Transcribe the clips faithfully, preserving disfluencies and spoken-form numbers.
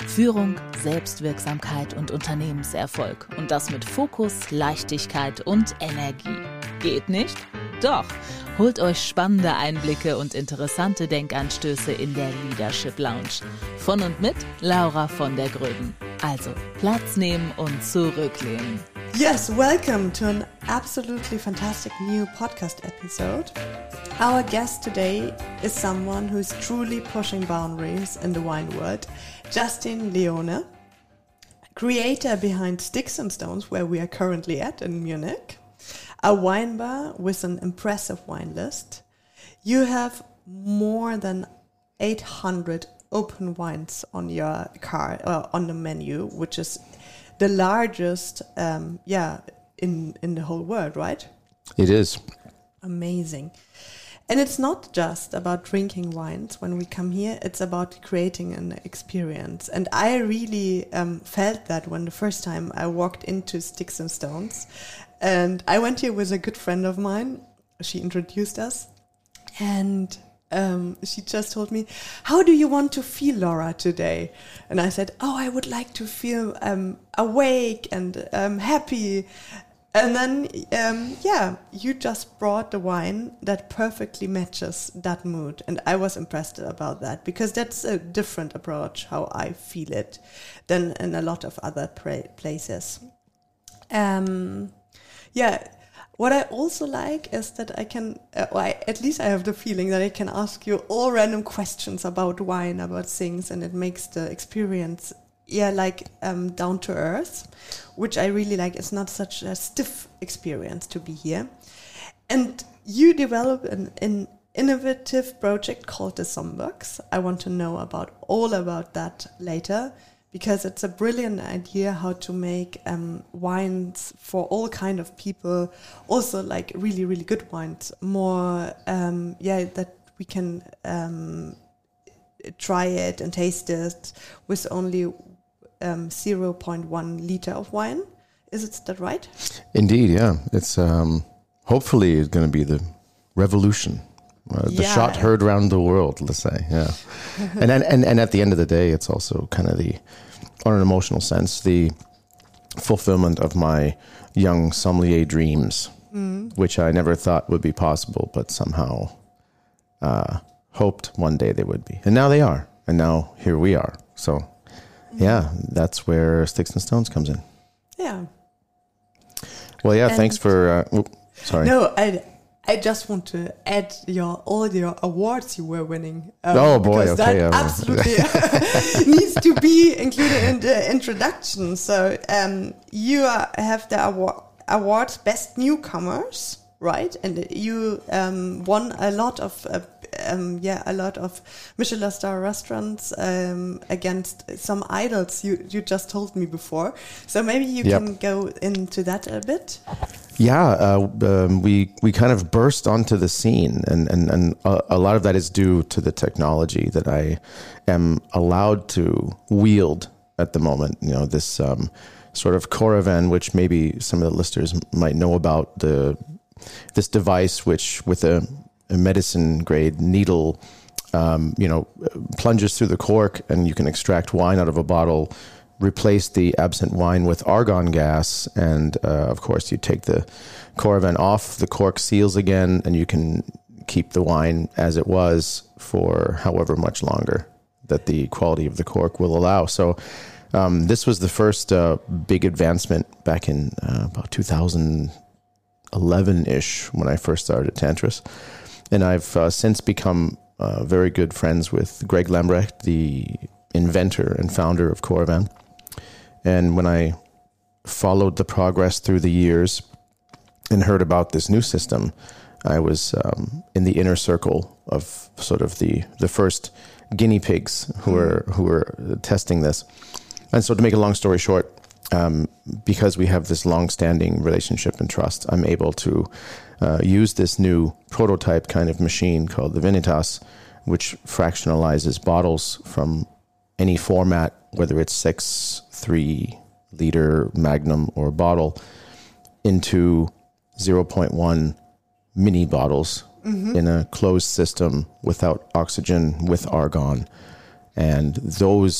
Führung, Selbstwirksamkeit und Unternehmenserfolg. Und das mit Fokus, Leichtigkeit und Energie. Geht nicht? Doch. Holt euch spannende Einblicke und interessante Denkanstöße in der Leadership Lounge. Von und mit Laura von der Gröben. Also Platz nehmen und zurücklehnen. Yes, welcome to an absolutely fantastic new podcast episode. Our guest today is someone who is truly pushing boundaries in the wine world, Justin Leone, creator behind Sticks and Stones, where we are currently at in Munich, a wine bar with an impressive wine list. You have more than eight hundred open wines on your card, uh, on the menu, which is the largest, um, yeah, in, in the whole world, right? It is. Amazing. And it's not just about drinking wines when we come here, it's about creating an experience. And I really um, felt that when the first time I walked into Sticks and Stones. And I went here with a good friend of mine. She introduced us. And um, she just told me, how do you want to feel, Laura, today? And I said, oh, I would like to feel um, awake and um, happy. And then, um, yeah, you just brought the wine that perfectly matches that mood. And I was impressed about that because that's a different approach how I feel it than in a lot of other pra- places. Um, yeah, what I also like is that I can, uh, or I, at least I have the feeling that I can ask you all random questions about wine, about things, and it makes the experience Yeah, like um, down to earth, which I really like. It's not such a stiff experience to be here. And you developed an, an innovative project called the Sombox. I want to know about all about that later, because it's a brilliant idea how to make um, wines for all kind of people. Also, like really, really good wines. More, um, yeah, that we can um, try it and taste it with only Um, zero point one liter of wine. Is it that right? Indeed, yeah. It's um, hopefully it's going to be the revolution, uh, the yeah. shot heard around the world, let's say, yeah. and, and and at the end of the day, it's also kind of the, on an emotional sense, the fulfillment of my young sommelier dreams, mm. which I never thought would be possible, but somehow uh, hoped one day they would be. And now they are. And now here we are. So yeah, that's where Sticks and Stones comes in. Yeah. Well, yeah, and thanks for... Uh, oops, sorry. No, I I just want to add your all your awards you were winning. Um, oh, boy, because okay. That yeah, absolutely needs to be included in the introduction. So um, you are, have the award, awards Best Newcomers, right? And you um, won a lot of... Uh, Um, yeah, a lot of Michelin star restaurants um, against some idols you, you just told me before. So maybe you yep. can go into that a bit. Yeah, uh, um, we we kind of burst onto the scene, and and and a, a lot of that is due to the technology that I am allowed to wield at the moment. You know, this um, sort of Coravin, which maybe some of the listeners might know about, the this device which with a a medicine grade needle, um, you know, plunges through the cork and you can extract wine out of a bottle, replace the absent wine with argon gas. And, uh, of course, you take the Coravin off, the cork seals again, and you can keep the wine as it was for however much longer that the quality of the cork will allow. So um, this was the first uh, big advancement back in uh, about two thousand eleven-ish when I first started at Tantris. And I've uh, since become uh, very good friends with Greg Lambrecht, the inventor and founder of Coravin. And when I followed the progress through the years and heard about this new system, I was um, in the inner circle of sort of the, the first guinea pigs who were who were testing this. And so to make a long story short, um, because we have this long-standing relationship and trust, I'm able to uh, use this new prototype kind of machine called the Vinitas, which fractionalizes bottles from any format, whether it's six, three liter Magnum or bottle, into zero point one mini bottles mm-hmm. in a closed system without oxygen, with argon. And those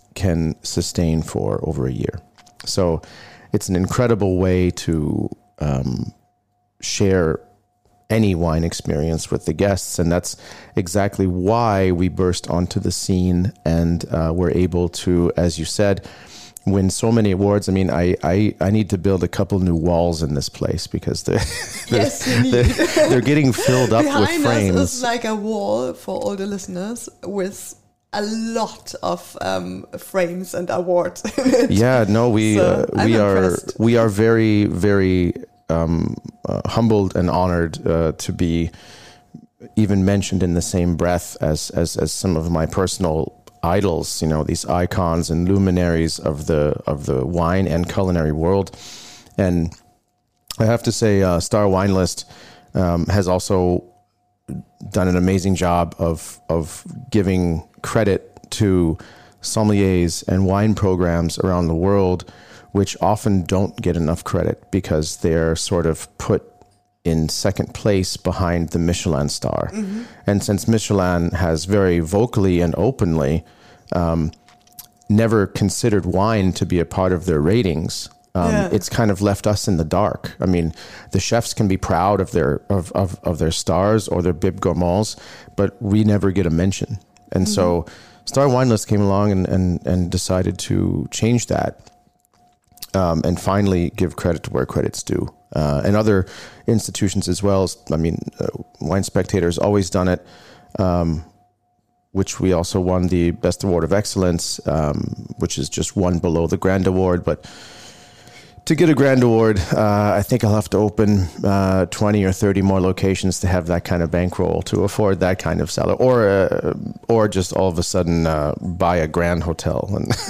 can sustain for over a year. So it's an incredible way to um, share any wine experience with the guests. And that's exactly why we burst onto the scene and uh, were able to, as you said, win so many awards. I mean, I, I, I need to build a couple new walls in this place because they're, yes, they're, they're, they're getting filled up Behind with frames. us is like a wall for all the listeners with a lot of um, frames and awards. Yeah, no, we so uh, we are impressed. we are very very um, uh, humbled and honored uh, to be even mentioned in the same breath as as as some of my personal idols, you know, these icons and luminaries of the of the wine and culinary world. And I have to say, uh, Star Wine List um, has also done an amazing job of of giving credit to sommeliers and wine programs around the world, which often don't get enough credit because they're sort of put in second place behind the Michelin star. Mm-hmm. And since Michelin has very vocally and openly um, never considered wine to be a part of their ratings, um, yeah. it's kind of left us in the dark. I mean, the chefs can be proud of their of, of, of their stars or their bib gourmands, but we never get a mention. And mm-hmm. so Star Wine List came along and, and, and decided to change that um, and finally give credit to where credit's due. Uh, and other institutions as well. I mean, uh, Wine Spectator's always done it, um, which we also won the Best Award of Excellence, um, which is just one below the Grand Award. But to get a Grand Award, uh, I think I'll have to open uh, twenty or thirty more locations to have that kind of bankroll to afford that kind of salary, or uh, or just all of a sudden uh, buy a grand hotel.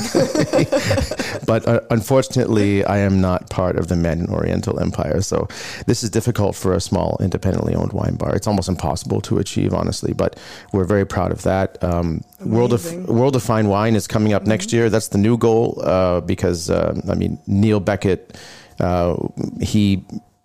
But uh, unfortunately, I am not part of the Mandarin Oriental Empire, so this is difficult for a small, independently owned wine bar. It's almost impossible to achieve, honestly, but we're very proud of that. Um, World of World of Fine Wine is coming up mm-hmm. next year. That's the new goal uh, because, uh, I mean, Neil Beckett, uh, he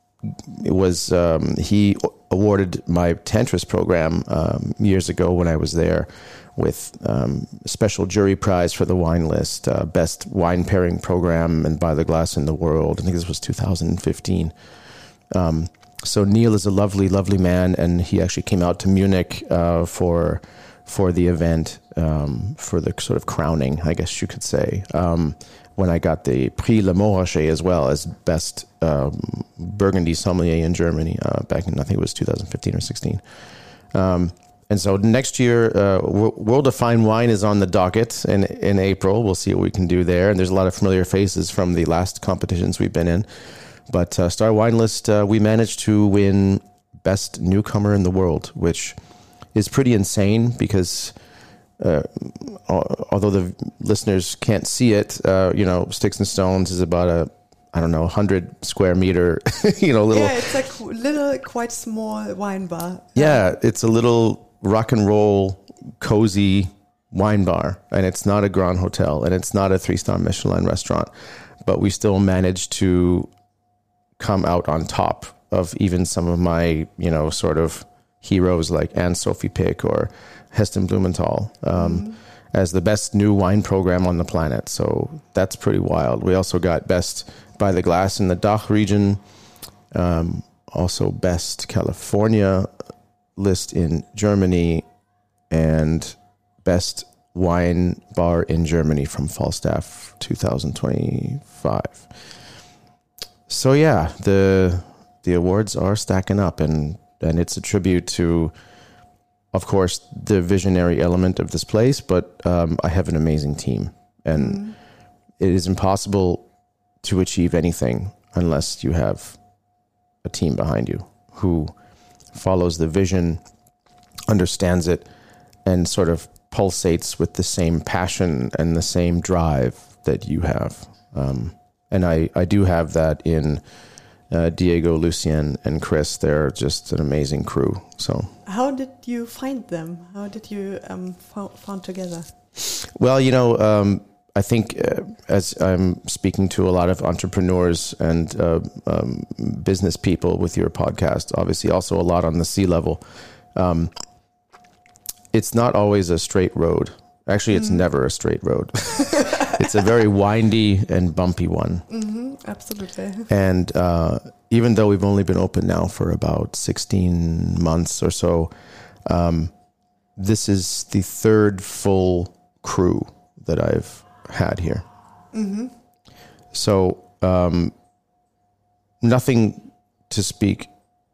was um, he awarded my Tantris program um, years ago when I was there with um, a special jury prize for the Wine List, uh, best wine pairing program and by the glass in the world. I think this was two thousand fifteen. Um, so Neil is a lovely, lovely man, and he actually came out to Munich uh, for for the event, um, for the sort of crowning, I guess you could say, um, when I got the Prix Le Montrachet as well as best um, Burgundy sommelier in Germany uh, back in, I think it was two thousand fifteen or sixteen. Um, and so next year, uh, World of Fine Wine is on the docket in, in April. We'll see what we can do there. And there's a lot of familiar faces from the last competitions we've been in. But uh, Star Wine List, uh, we managed to win Best Newcomer in the World, which is pretty insane because uh, although the listeners can't see it, uh, you know, Sticks and Stones is about a, I don't know, one hundred square meter, you know, little. Yeah, it's a little, quite small wine bar. Yeah, it's a little rock and roll, cozy wine bar. And it's not a Grand Hotel and it's not a three-star Michelin restaurant. But we still managed to come out on top of even some of my, you know, sort of heroes like Anne-Sophie Pick or Heston Blumenthal um, mm-hmm. as the best new wine program on the planet. So that's pretty wild. We also got best by the glass in the D A C H region, um, also best California list in Germany, and best wine bar in Germany from Falstaff twenty twenty-five. So yeah, the the awards are stacking up, and and it's a tribute to, of course, the visionary element of this place, but um, I have an amazing team, and mm. it is impossible to achieve anything unless you have a team behind you who follows the vision, understands it, and sort of pulsates with the same passion and the same drive that you have. Um, and I, I do have that in Uh, Diego, Lucien, and Chris. They're just an amazing crew. So, how did you find them? How did you um, f- found together? Well, you know, um, I think uh, as I'm speaking to a lot of entrepreneurs and uh, um, business people with your podcast, obviously also a lot on the C level, um, it's not always a straight road. Actually, it's mm-hmm. never a straight road. It's a very windy and bumpy one. Mm-hmm, absolutely. And uh, even though we've only been open now for about sixteen months or so, um, this is the third full crew that I've had here. Mm-hmm. So um, nothing to speak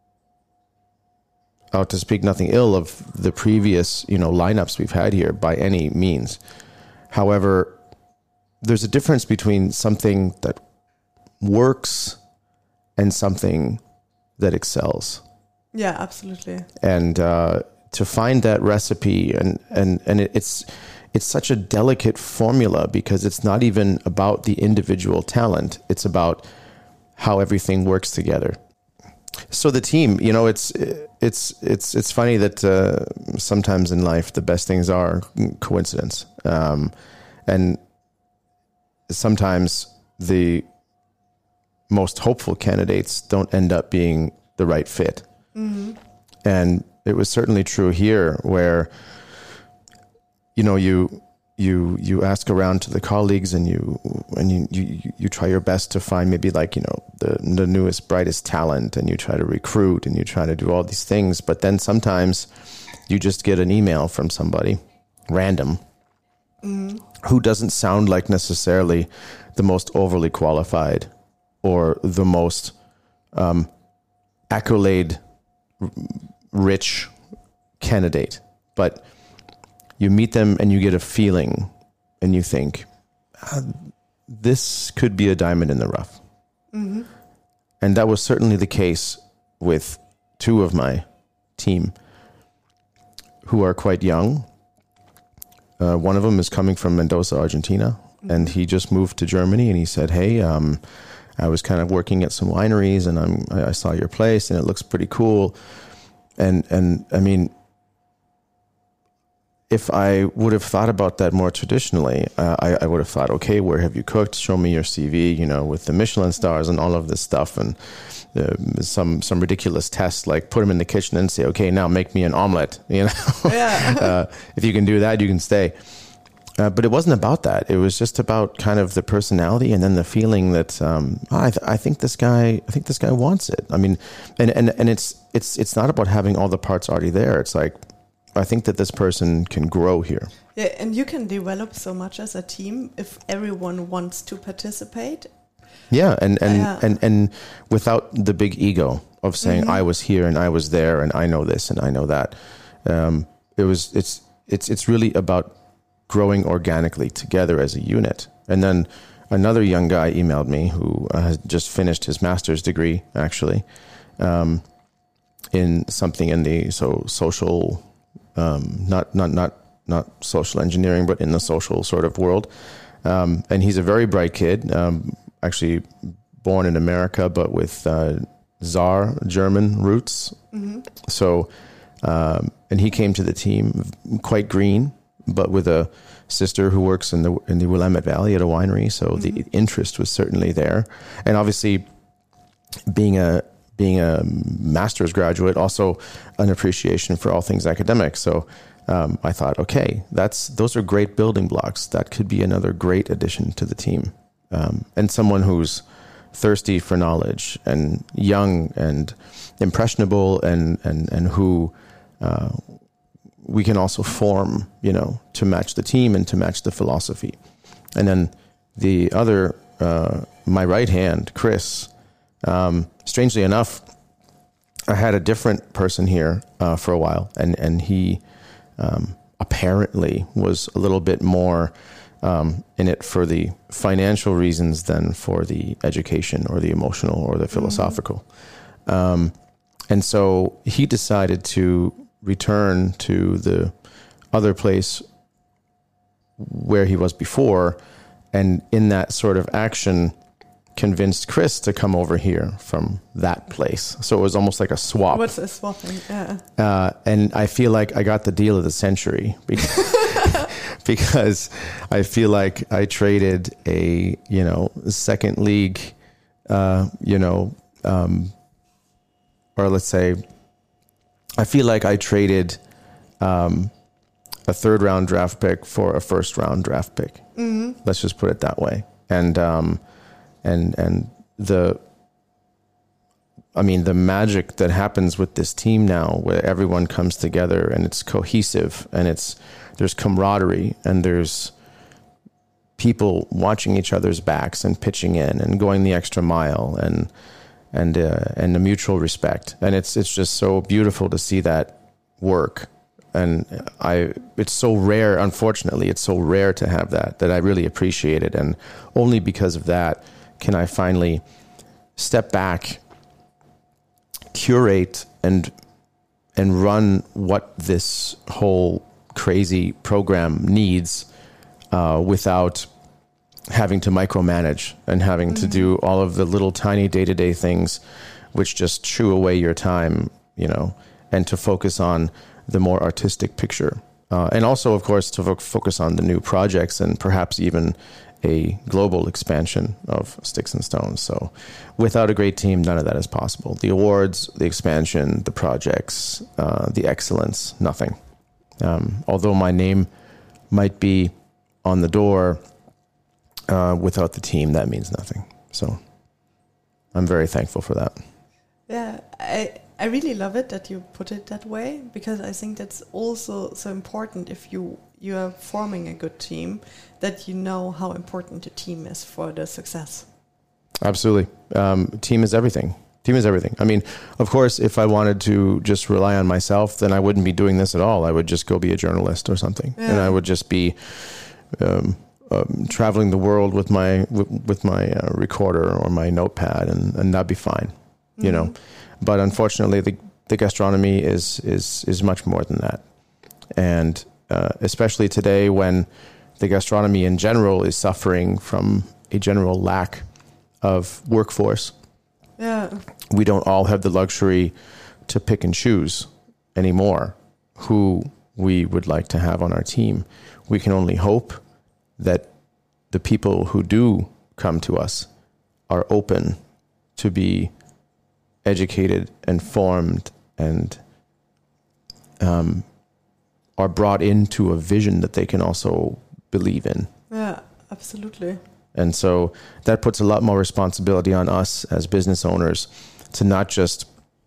out to speak nothing ill of the previous, you know, lineups we've had here by any means. However, there's a difference between something that works and something that excels. Yeah, absolutely. And uh, to find that recipe, and and and it, it's it's such a delicate formula because it's not even about the individual talent. It's about how everything works together. So the team, you know, it's it's it's it's funny that uh, sometimes in life the best things are coincidence, um, and sometimes the most hopeful candidates don't end up being the right fit. Mm-hmm. And it was certainly true here, where you know you you you ask around to the colleagues and you and you, you you try your best to find maybe like, you know, the the newest, brightest talent, and you try to recruit and you try to do all these things, but then sometimes you just get an email from somebody random mm. who doesn't sound like necessarily the most overly qualified or the most um, accolade rich candidate, but you meet them and you get a feeling and you think, ah, this could be a diamond in the rough. Mm-hmm. And that was certainly the case with two of my team who are quite young. Uh, one of them is coming from Mendoza, Argentina, mm-hmm. and he just moved to Germany, and he said, hey, um, I was kind of working at some wineries, and I'm, I saw your place and it looks pretty cool. And, and I mean, if I would have thought about that more traditionally, uh, I, I would have thought, okay, where have you cooked? Show me your C V, you know, with the Michelin stars and all of this stuff, and uh, some some ridiculous test like put them in the kitchen and say, okay, now make me an omelet. You know, yeah. uh, if you can do that, you can stay. Uh, but it wasn't about that. It was just about kind of the personality and then the feeling that um, oh, I, th- I think this guy, I think this guy wants it. I mean, and and and it's it's it's not about having all the parts already there. It's like, I think that this person can grow here. Yeah, and you can develop so much as a team if everyone wants to participate. Yeah, and and, yeah. and, and without the big ego of saying mm-hmm. I was here and I was there and I know this and I know that. Um, it was it's it's it's really about growing organically together as a unit. And then another young guy emailed me who uh, has just finished his master's degree, actually, um, in something in the so social. Um, not not not not social engineering, but in the social sort of world. Um, and he's a very bright kid, um, actually born in America, but with uh, Czar German roots. Mm-hmm. So, um, and he came to the team quite green, but with a sister who works in the in the Willamette Valley at a winery. So mm-hmm. the interest was certainly there, and obviously being a being a master's graduate, also an appreciation for all things academic. So um, I thought, okay, that's those are great building blocks. That could be another great addition to the team. Um, and someone who's thirsty for knowledge and young and impressionable and, and, and who uh, we can also form, you know, to match the team and to match the philosophy. And then the other, uh, my right hand, Chris, Um, strangely enough, I had a different person here uh, for a while, and and he um, apparently was a little bit more um, in it for the financial reasons than for the education or the emotional or the philosophical. Mm-hmm. Um, and so he decided to return to the other place where he was before, and in that sort of action convinced Chris to come over here from that place. So it was almost like a swap. What's a swapping? Yeah. Uh, and I feel like I got the deal of the century because, because I feel like I traded a, you know, second league, uh, you know, um, or let's say, I feel like I traded um, a third round draft pick for a first round draft pick. Mm-hmm. Let's just put it that way. And um, and and the, I mean, the magic that happens with this team now, where everyone comes together and it's cohesive and it's there's camaraderie and there's people watching each other's backs and pitching in and going the extra mile and and uh, and the mutual respect. And it's it's just so beautiful to see that work. And I, it's so rare, unfortunately, it's so rare to have that, that I really appreciate it. And only because of that can I finally step back, curate and, and run what this whole crazy program needs, uh, without having to micromanage and having mm-hmm. to do all of the little tiny day-to-day things, which just chew away your time, you know, and to focus on the more artistic picture. Uh, and also, of course, to fo- focus on the new projects and perhaps even a global expansion of Sticks and Stones. So without a great team, none of that is possible. The awards, the expansion, the projects, uh, the excellence, nothing. Um, although my name might be on the door, uh, without the team, that means nothing. So I'm very thankful for that. Yeah, I... I really love it that you put it that way, because I think that's also so important if you you are forming a good team, that you know how important the team is for the success. Absolutely. Um, team is everything. Team is everything. I mean, of course, if I wanted to just rely on myself, then I wouldn't be doing this at all. I would just go be a journalist or something. Yeah. And I would just be um, um, traveling the world with my with, with my uh, recorder or my notepad, and, and that'd be fine, mm-hmm. you know. But unfortunately, the, the gastronomy is, is is much more than that. And uh, especially today, when the gastronomy in general is suffering from a general lack of workforce. Yeah. We don't all have the luxury to pick and choose anymore who we would like to have on our team. We can only hope that the people who do come to us are open to be educated and formed and um, are brought into a vision that they can also believe in. Yeah, absolutely. And so that puts a lot more responsibility on us as business owners to not just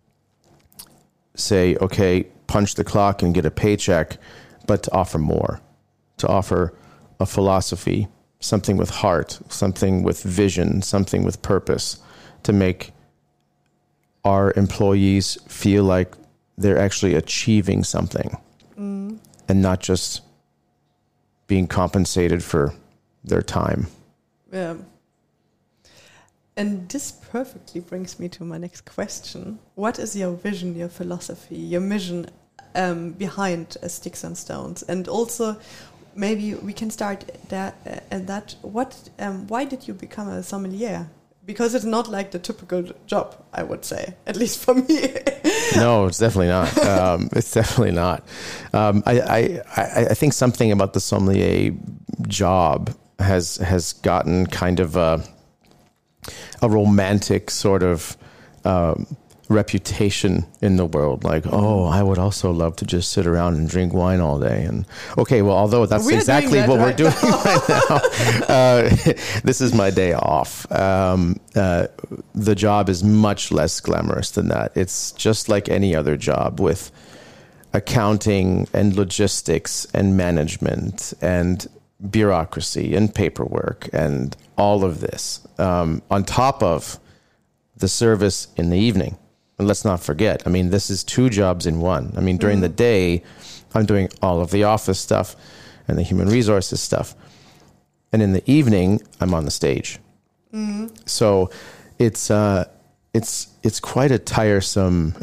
say, okay, punch the clock and get a paycheck, but to offer more, to offer a philosophy, something with heart, something with vision, something with purpose, to make our employees feel like they're actually achieving something mm. and not just being compensated for their time. Yeah. And this perfectly brings me to my next question. What is your vision, your philosophy, your mission um, behind uh, Sticks and Stones? And also, maybe we can start that, uh, at that. What? Um, why did you become a sommelier? Because it's not like the typical job, I would say, at least for me. No, it's definitely not. Um, it's definitely not. Um, I, I, I think something about the sommelier job has has gotten kind of a, a romantic sort of um, reputation in the world. Like, oh, I would also love to just sit around and drink wine all day. And okay, well, although that's we're exactly that what right we're doing now. right now, uh, this is my day off. Um, uh, the job is much less glamorous than that. It's just like any other job with accounting and logistics and management and bureaucracy and paperwork and all of this um, on top of the service in the evening. And let's not forget, I mean, this is two jobs in one. I mean, during mm-hmm. the day, I'm doing all of the office stuff and the human resources stuff. And in the evening, I'm on the stage. Mm-hmm. So it's uh, it's it's quite a tiresome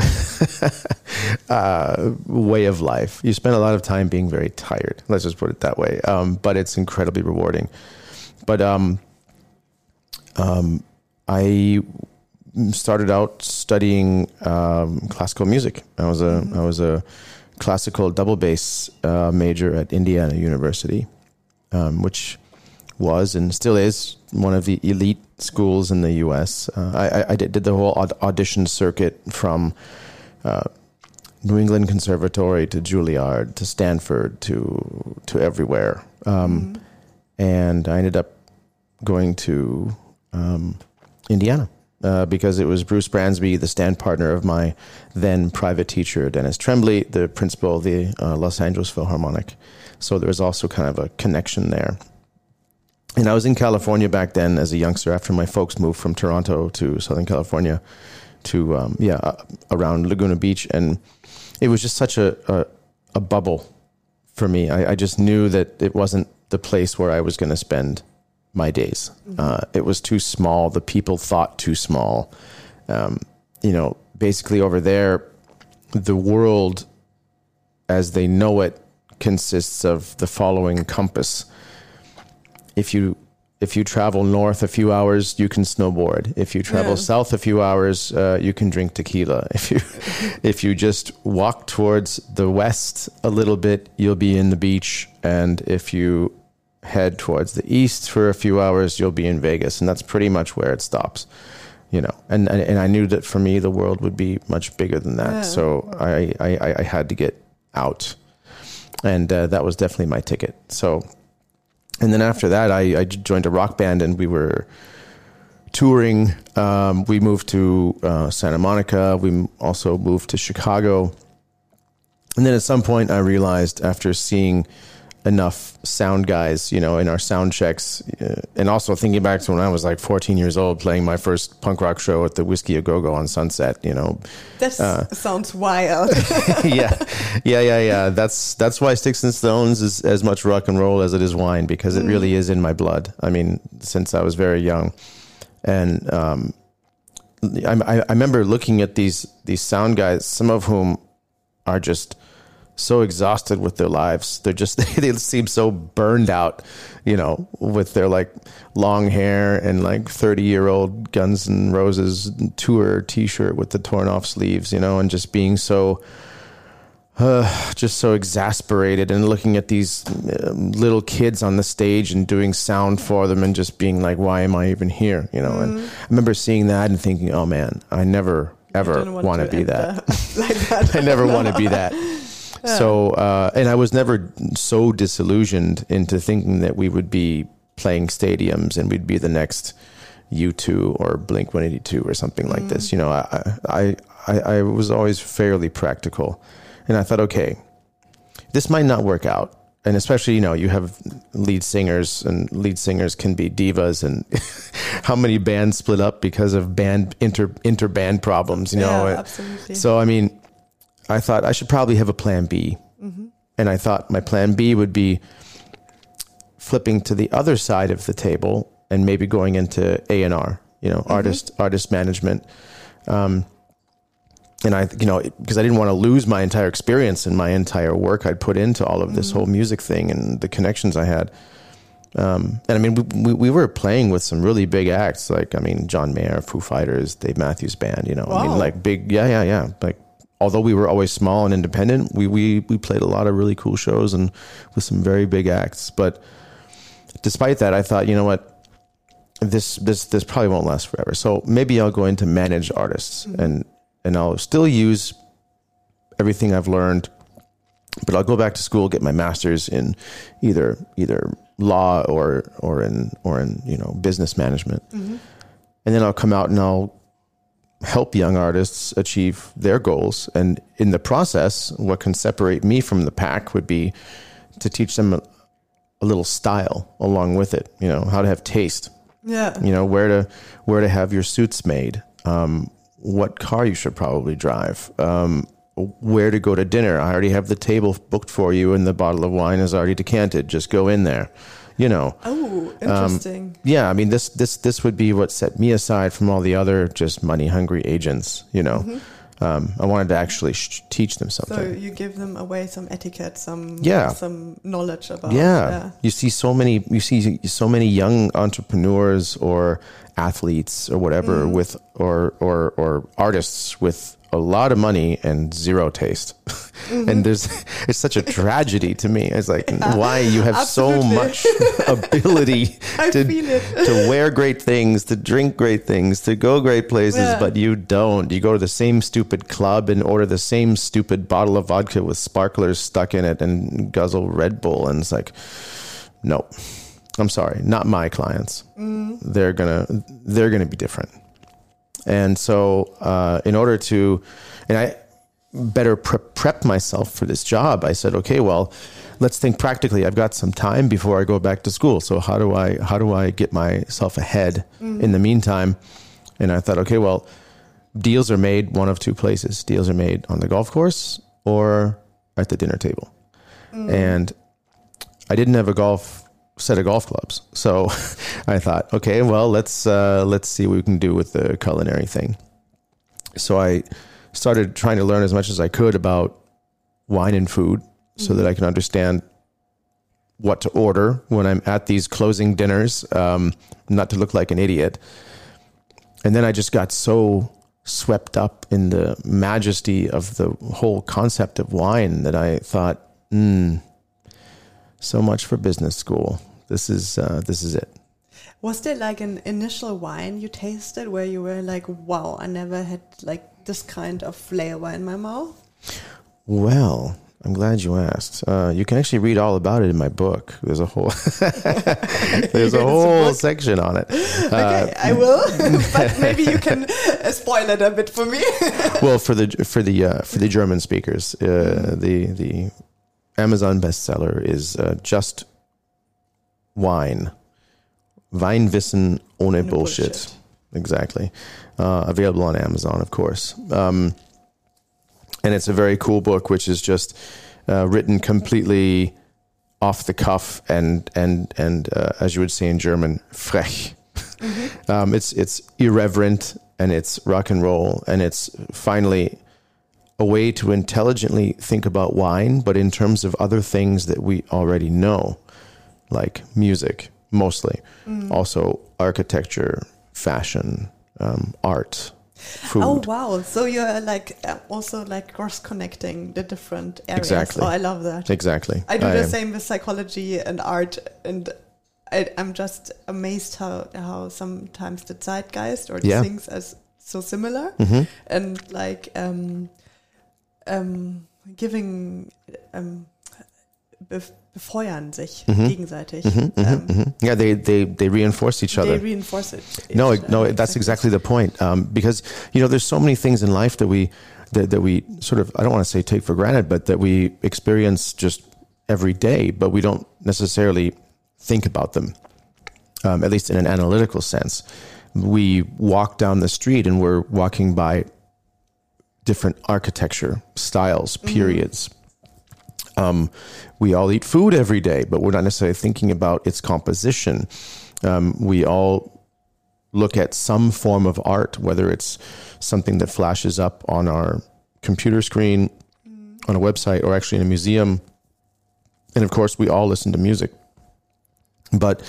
uh, way of life. You spend a lot of time being very tired. Let's just put it that way. Um, but it's incredibly rewarding. But um, um, I started out studying um, classical music. I was a mm-hmm. I was a classical double bass uh, major at Indiana University, um, which was and still is one of the elite schools in the U S. Uh, I, I did, did the whole aud- audition circuit from uh, New England Conservatory to Juilliard to Stanford to to everywhere. Um, mm-hmm. And I ended up going to um, Indiana uh, because it was Bruce Bransby, the stand partner of my then private teacher, Dennis Tremblay, the principal of the uh, Los Angeles Philharmonic. So there was also kind of a connection there. And I was in California back then as a youngster after my folks moved from Toronto to Southern California to, um, yeah, uh, around Laguna Beach. And it was just such a, a, a bubble for me. I, I just knew that it wasn't the place where I was going to spend my days. Mm-hmm. Uh, it was too small. The people thought too small. Um, you know, basically over there, the world as they know it consists of the following compass. If you if you travel north a few hours, you can snowboard. If you travel yeah. south a few hours, uh, you can drink tequila. If you if you just walk towards the west a little bit, you'll be in the beach. And if you head towards the east for a few hours, you'll be in Vegas. And that's pretty much where it stops. You know, and and I knew that for me, the world would be much bigger than that. Yeah. So I, I, I had to get out. And uh, that was definitely my ticket. So... And then after that, I, I joined a rock band, and we were touring. Um, we moved to uh, Santa Monica. We also moved to Chicago. And then at some point, I realized after seeing enough sound guys, you know, in our sound checks, uh, and also thinking back to when I was like fourteen years old, playing my first punk rock show at the Whiskey A Go Go on Sunset, you know. That uh, sounds wild. yeah, yeah, yeah, yeah. That's that's why Sticks and Stones is as much rock and roll as it is wine, because it mm. really is in my blood. I mean, since I was very young, and um, I, I remember looking at these these sound guys, some of whom are just so exhausted with their lives. They're just, they seem so burned out, you know, with their like long hair and like thirty year old Guns N' Roses tour t-shirt with the torn off sleeves, you know, and just being so, uh, just so exasperated, and looking at these uh, little kids on the stage and doing sound for them and just being like, why am I even here? You know, mm. and I remember seeing that and thinking, oh man, I never, ever want, want to be that. Like that. I never want to be that. Yeah. So, uh, and I was never so disillusioned into thinking that we would be playing stadiums and we'd be the next U two or Blink one eighty-two or something like mm. this. You know, I, I, I, I was always fairly practical, and I thought, okay, this might not work out. And especially, you know, you have lead singers, and lead singers can be divas, and how many bands split up because of band inter inter band problems, you know? Yeah, absolutely. So, I mean, I thought I should probably have a plan B. Mm-hmm. And I thought my plan B would be flipping to the other side of the table and maybe going into A and R, you know, mm-hmm. artist, artist management. Um, and I, you know, because I didn't want to lose my entire experience and my entire work I'd put into all of this mm-hmm. whole music thing and the connections I had. Um, and I mean, we, we, we were playing with some really big acts, like, I mean, John Mayer, Foo Fighters, Dave Matthews Band, you know, wow. I mean, like big, yeah, yeah, yeah. Like, although we were always small and independent, we, we, we played a lot of really cool shows and with some very big acts. But despite that, I thought, you know what, this, this, this probably won't last forever. So maybe I'll go into manage artists mm-hmm. and, and I'll still use everything I've learned, but I'll go back to school, get my master's in either, either law or, or in, or in, you know, business management. Mm-hmm. And then I'll come out and I'll help young artists achieve their goals. And in the process, what can separate me from the pack would be to teach them a, a little style along with it, you know, how to have taste, yeah, you know, where to, where to have your suits made, um, what car you should probably drive, um, where to go to dinner. I already have the table booked for you and the bottle of wine is already decanted. Just go in there. You know. Oh, interesting. Um, yeah, I mean, this this this would be what set me aside from all the other just money hungry agents. You know, mm-hmm. um, I wanted to actually sh- teach them something. So you give them away some etiquette, some yeah. some knowledge about. Yeah. yeah, you see so many you see so many young entrepreneurs or athletes or whatever with or or or artists with a lot of money and zero taste. Mm-hmm. And there's, it's such a tragedy to me. It's like, yeah, why you have absolutely. so much ability to, to wear great things, to drink great things, to go great places, yeah. but you don't. You go to the same stupid club and order the same stupid bottle of vodka with sparklers stuck in it and guzzle Red Bull. And it's like, no, I'm sorry, not my clients. Mm. They're gonna, they're gonna be different. And so, uh, in order to, and I better pre- prep myself for this job, I said, okay, well, let's think practically. I've got some time before I go back to school. So how do I, how do I get myself ahead mm-hmm. in the meantime? And I thought, okay, well, deals are made one of two places. Deals are made on the golf course or at the dinner table. Mm-hmm. And I didn't have a golf set of golf clubs. So I thought, okay, well, let's uh, let's see what we can do with the culinary thing. So I started trying to learn as much as I could about wine and food mm-hmm. so that I can understand what to order when I'm at these closing dinners, um, not to look like an idiot. And then I just got so swept up in the majesty of the whole concept of wine that I thought, hmm, so much for business school. This is uh, this is it. Was there like an initial wine you tasted where you were like, wow, I never had like this kind of flavor in my mouth? Well, I'm glad you asked. Uh, you can actually read all about it in my book. There's a whole there's a whole a section on it. Okay, uh, I will, but maybe you can uh, spoil it a bit for me. Well, for the for the uh, for the German speakers, uh, the the Amazon bestseller is uh, Just Wine. Weinwissen ohne Bullshit. Bullshit. Exactly. Uh, available on Amazon, of course. Um, and it's a very cool book, which is just uh, written completely off the cuff and, and, and uh, as you would say in German, frech. Mm-hmm. um, it's, it's irreverent and it's rock and roll and it's finally a way to intelligently think about wine, but in terms of other things that we already know, like music, mostly. Mm. Also architecture, fashion, um, art, food. Oh, wow. So you're like uh, also like cross-connecting the different areas. Exactly. Oh, I love that. Exactly. I do I the am. same with psychology and art, and I, I'm just amazed how, how sometimes the zeitgeist or the yeah. things are so similar. Mm-hmm. And like... Um, Um, giving, um, bef- befeuern sich mm-hmm. gegenseitig. Mm-hmm, mm-hmm, um, mm-hmm. Yeah, they, they, they reinforce each other. They reinforce it. No, each, no, uh, that's exactly the point. Um, because, you know, there's so many things in life that we, that, that we sort of, I don't want to say take for granted, but that we experience just every day, but we don't necessarily think about them, um, at least in an analytical sense. We walk down the street and we're walking by different architecture styles, periods. Mm-hmm. Um, we all eat food every day, but we're not necessarily thinking about its composition. Um, we all look at some form of art, whether it's something that flashes up on our computer screen, mm. on a website, or actually in a museum. And of course, we all listen to music. But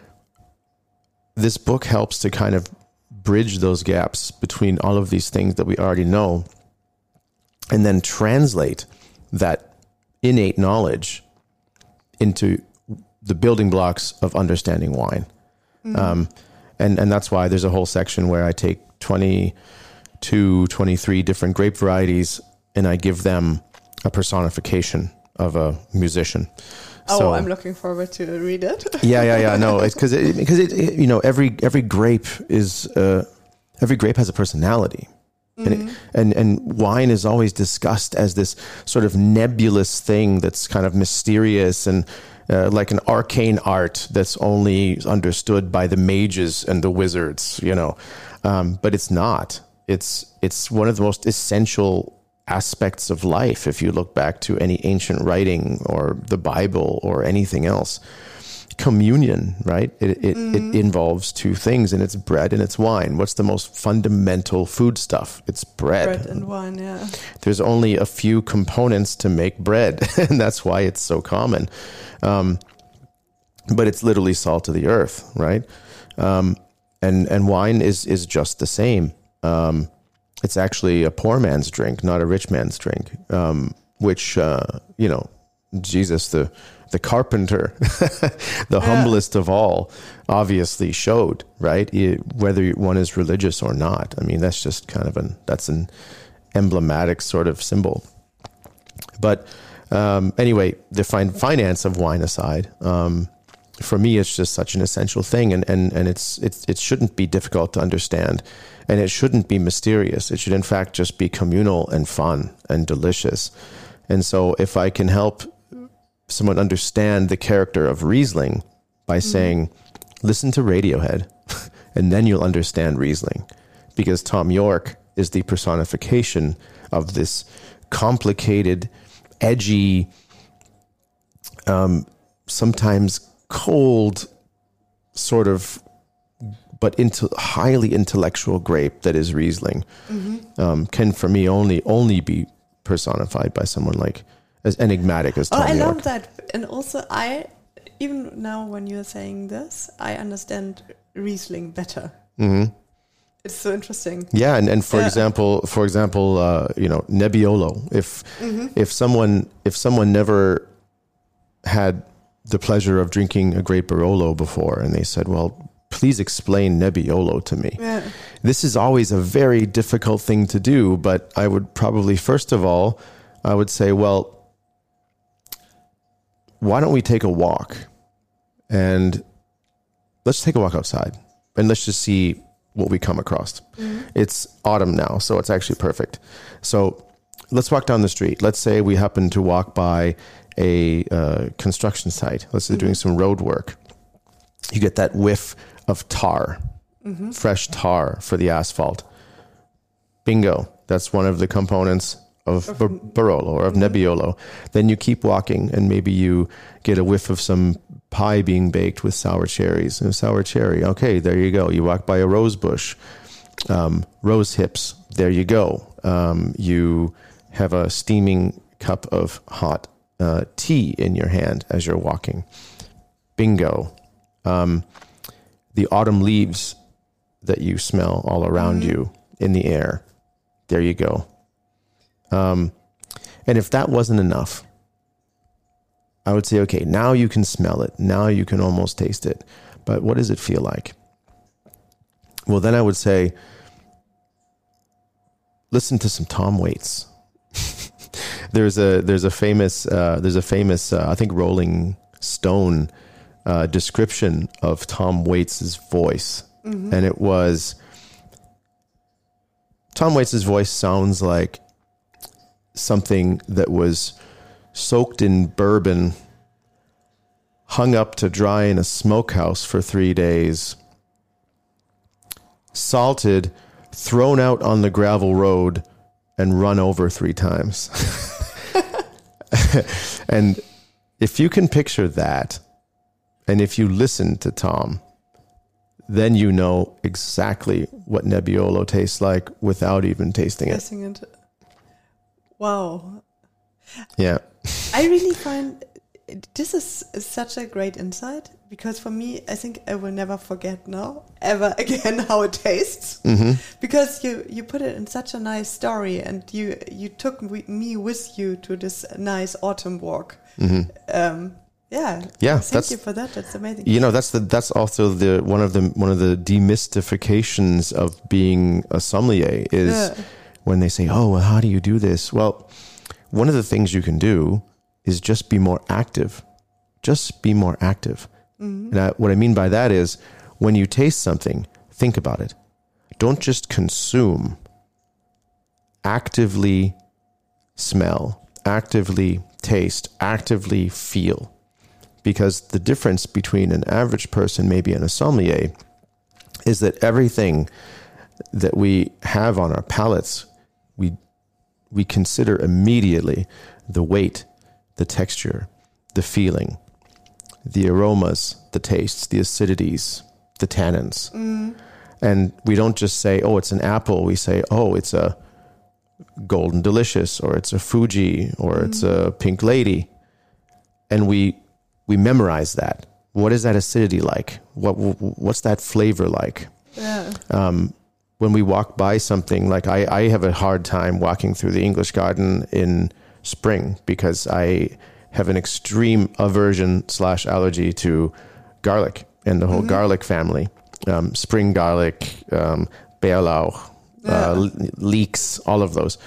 this book helps to kind of bridge those gaps between all of these things that we already know, and then translate that innate knowledge into the building blocks of understanding wine. Mm-hmm. Um, and, and that's why there's a whole section where I take twenty-two, twenty-three different grape varieties and I give them a personification of a musician. Oh, so, I'm looking forward to read it. yeah, yeah, yeah. No, it's because it, because it, it, you know, every every grape is uh, every grape has a personality. Mm-hmm. And, it, and and wine is always discussed as this sort of nebulous thing that's kind of mysterious and uh, like an arcane art that's only understood by the mages and the wizards, you know. Um, but it's not. It's it's one of the most essential aspects of life. If you look back to any ancient writing or the Bible or anything else, communion, right? It it, mm-hmm. it involves two things, and it's bread and it's wine. What's the most fundamental food stuff? It's bread. Bread and wine, yeah. There's only a few components to make bread, and that's why it's so common. Um, but it's literally salt of the earth, right? Um, and and wine is is just the same. Um, it's actually a poor man's drink, not a rich man's drink. Um, which, uh, you know, Jesus, the, the carpenter, the Yeah. humblest of all, obviously showed, right? It, whether one is religious or not. I mean, that's just kind of an, that's an emblematic sort of symbol. But um, anyway, the fin- finance of wine aside, um, for me, it's just such an essential thing, and, and, and it's, it's it shouldn't be difficult to understand, and it shouldn't be mysterious. It should, in fact, just be communal and fun and delicious. And so if I can help someone understand the character of Riesling by mm-hmm. saying, listen to Radiohead, and then you'll understand Riesling, because Tom York is the personification of this complicated, edgy, um, sometimes cold, sort of, but into highly intellectual grape that is Riesling. Mm-hmm. Um, can for me only only be personified by someone like as enigmatic as Tom Oh, I York. love that, and also I, even now when you're saying this, I understand Riesling better. Mm-hmm. It's so interesting. Yeah, and, and for Yeah. example, for example, uh, you know, Nebbiolo. If Mm-hmm. if someone if someone never had the pleasure of drinking a great Barolo before, and they said, "Well, please explain Nebbiolo to me," Yeah. this is always a very difficult thing to do. But I would probably, first of all, I would say, well, why don't we take a walk, and let's take a walk outside, and let's just see what we come across. Mm-hmm. It's autumn now, so it's actually perfect. So let's walk down the street. Let's say we happen to walk by a uh, construction site. Let's say mm-hmm. doing some road work. You get that whiff of tar, mm-hmm. fresh tar for the asphalt. Bingo. That's one of the components of Bar- Barolo or of mm-hmm. Nebbiolo. Then you keep walking, and maybe you get a whiff of some pie being baked with sour cherries. And sour cherry, okay, there you go. You walk by a rose bush, um, rose hips, there you go. Um, you have a steaming cup of hot uh, tea in your hand as you're walking. Bingo. Um, the autumn leaves that you smell all around mm-hmm. you in the air. There you go. Um, and if that wasn't enough, I would say, okay, now you can smell it. Now you can almost taste it. But what does it feel like? Well, then I would say, listen to some Tom Waits. there's a there's a famous uh, there's a famous uh, I think Rolling Stone uh, description of Tom Waits's voice, mm-hmm. and it was Tom Waits's voice sounds like something that was soaked in bourbon, hung up to dry in a smokehouse for three days, salted, thrown out on the gravel road, and run over three times. And if you can picture that, and if you listen to Tom, then you know exactly what Nebbiolo tastes like without even tasting it. it. Wow. Yeah. I really find this is such a great insight, because for me, I think I will never forget now, ever again, how it tastes. Mm-hmm. Because you, you put it in such a nice story, and you, you took me with you to this nice autumn walk. Mm-hmm. Um, yeah. Yeah. Thank that's, you for that. That's amazing. You know, that's the, that's also the, one of the, one of the demystifications of being a sommelier is yeah. when they say, oh, well, how do you do this? Well, one of the things you can do is just be more active. Just be more active. Mm-hmm. And I, what I mean by that is when you taste something, think about it. Don't just consume. Actively smell, actively taste, actively feel. Because the difference between an average person, maybe and a sommelier, is that everything that we have on our palates, we we consider immediately the weight, the texture, the feeling, the aromas, the tastes, the acidities, the tannins. Mm. And we don't just say, oh, it's an apple. We say, oh, it's a Golden Delicious, or it's a Fuji, or mm. it's a Pink Lady. And we we memorize that. What is that acidity like? What What's that flavor like? Yeah. Um, when we walk by something, like I, I have a hard time walking through the English Garden in spring because I have an extreme aversion slash allergy to garlic and the whole mm-hmm. garlic family. Um, spring garlic, um, Bärlauch, yeah. uh, leeks, all of those.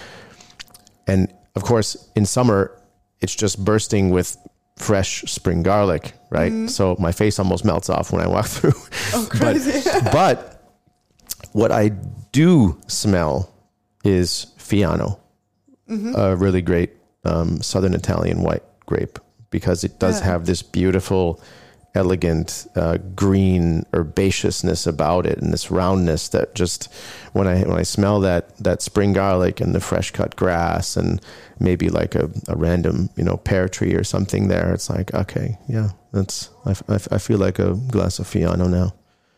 And of course, in summer, it's just bursting with fresh spring garlic, right? Mm-hmm. So my face almost melts off when I walk through. Oh, crazy. but, but what I do smell is Fiano, mm-hmm. a really great um, Southern Italian white grape, because it does yeah. have this beautiful, elegant uh, green herbaceousness about it, and this roundness that just when I when I smell that that spring garlic and the fresh cut grass and maybe like a, a random you know pear tree or something there, it's like, okay, yeah, that's I, I, I feel like a glass of Fiano now.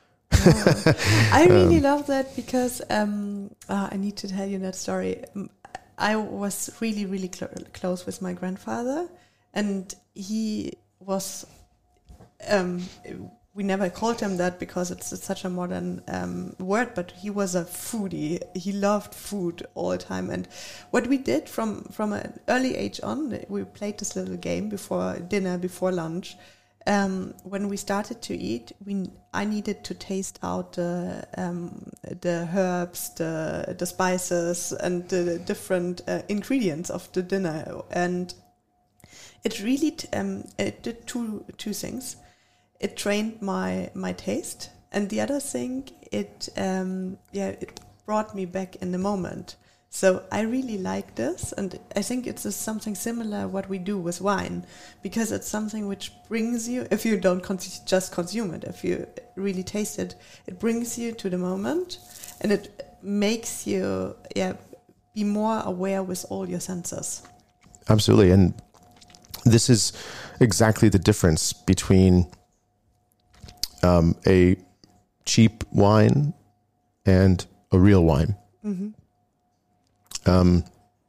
Yeah. I really um, love that because um, uh, I need to tell you that story. I was really really cl- close with my grandfather, and he was. Um, we never called him that because it's, it's such a modern um, word, but he was a foodie. He loved food all the time. And what we did from, from an early age on, we played this little game before dinner, before lunch. Um, when we started to eat, we I needed to taste out the um, the herbs, the the spices, and the different uh, ingredients of the dinner. And it really t- um, it did two two things. It trained my, my taste, and the other thing, it um, yeah, it brought me back in the moment. So I really like this, and I think it's a, something similar what we do with wine, because it's something which brings you, if you don't con- just consume it, if you really taste it, it brings you to the moment, and it makes you yeah be more aware with all your senses. Absolutely, and this is exactly the difference between Um, a cheap wine and a real wine. Mm-hmm. Um,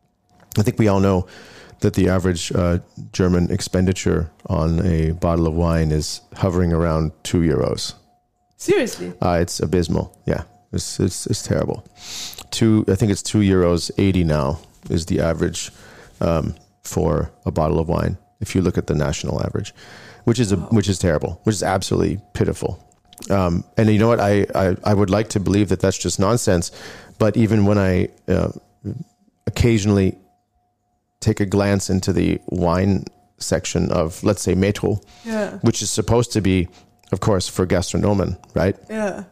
I think we all know that the average uh, German expenditure on a bottle of wine is hovering around two euros. Seriously? Uh, it's abysmal. Yeah, it's, it's it's terrible. Two, I think it's two euros eighty now is the average um, for a bottle of wine. If you look at the national average. Which is a, wow. which is terrible, which is absolutely pitiful. Um, and you know what? I, I, I would like to believe that that's just nonsense. But even when I uh, occasionally take a glance into the wine section of, let's say, Metro, yeah. which is supposed to be, of course, for gastronomen, right? Yeah.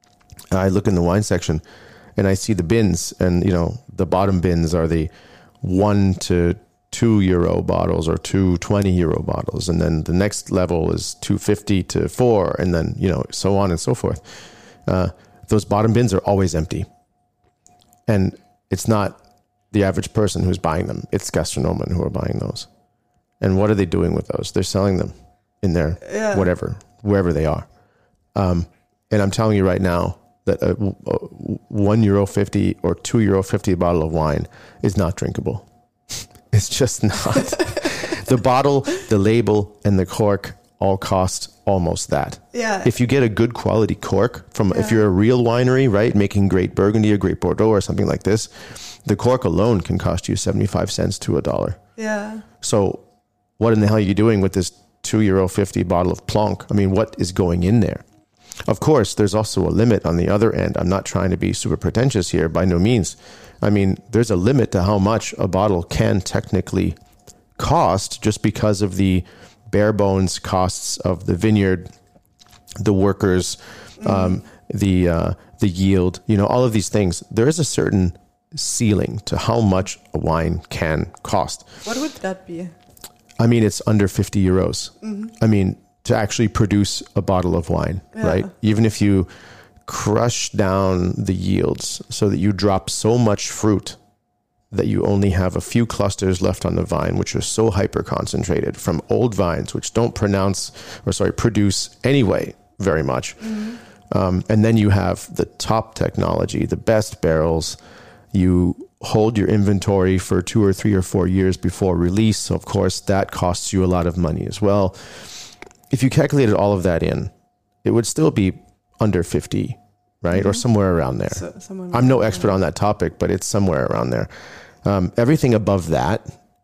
I look in the wine section and I see the bins, and, you know, the bottom bins are the one to two euro bottles or two twenty euro bottles, and then the next level is two fifty to four, and then you know so on and so forth. Uh, those bottom bins are always empty, and it's not the average person who's buying them; it's gastronomen who are buying those. And what are they doing with those? They're selling them in their yeah. whatever, wherever they are. Um, and I'm telling you right now that a, a one euro fifty or two euro fifty bottle of wine is not drinkable. It's just not. The bottle, the label, and the cork all cost almost that. Yeah. If you get a good quality cork from, yeah. if you're a real winery, right, making great Burgundy or great Bordeaux or something like this, the cork alone can cost you seventy-five cents to a dollar. Yeah. So what in the hell are you doing with this two euro fifty bottle of Plonk? I mean, what is going in there? Of course, there's also a limit on the other end. I'm not trying to be super pretentious here, by no means. I mean, there's a limit to how much a bottle can technically cost just because of the bare bones costs of the vineyard, the workers, mm-hmm. um, the uh, the yield, you know, all of these things. There is a certain ceiling to how much a wine can cost. What would that be? I mean, it's under fifty euros. Mm-hmm. I mean, to actually produce a bottle of wine, yeah. right? Even if you crush down the yields so that you drop so much fruit that you only have a few clusters left on the vine, which are so hyper concentrated from old vines, which don't pronounce or sorry, produce anyway very much. Mm-hmm. Um, and then you have the top technology, the best barrels. You hold your inventory for two or three or four years before release. So of course that costs you a lot of money as well. If you calculated all of that in, it would still be under fifty, right? Mm-hmm. Or somewhere around there. So, I'm no expert on that topic, but it's somewhere around there. Um, everything above that